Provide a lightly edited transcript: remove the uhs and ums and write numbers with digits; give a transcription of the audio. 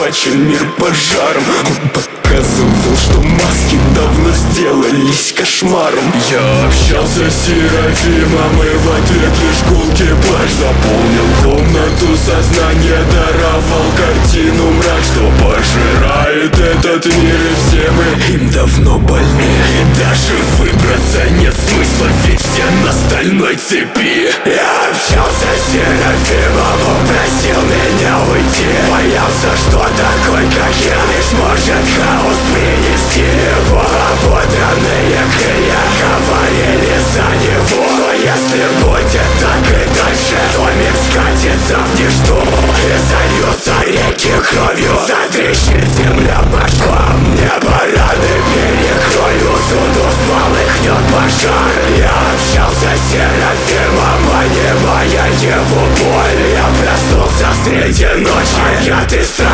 охвачен мир пожаром. Он показывал, что маски давно сделались кошмаром. Я общался с Серафимом, и в ответ лишь гулкий плач заполнил комнату сознания, даровал картину мрак, что пожирает этот мир, и все мы им давно больны. И даже выбраться нет смысла, ведь все на стальной цепи. Я общался с Серафимом, он просил меня уйти. Боялся, что такой, как я, лишь может хаос принести. Его ободранные крылья говорили за него. Но если будет так и дальше, то мир скатится в ничто и зальется реки кровью. Затрещит земля по швам, небо раны перекрою. Всюду вспыхнет пожар. Я общался с Серафимом, понимая его боль. Я проснулся среди ночи, объятый страхом.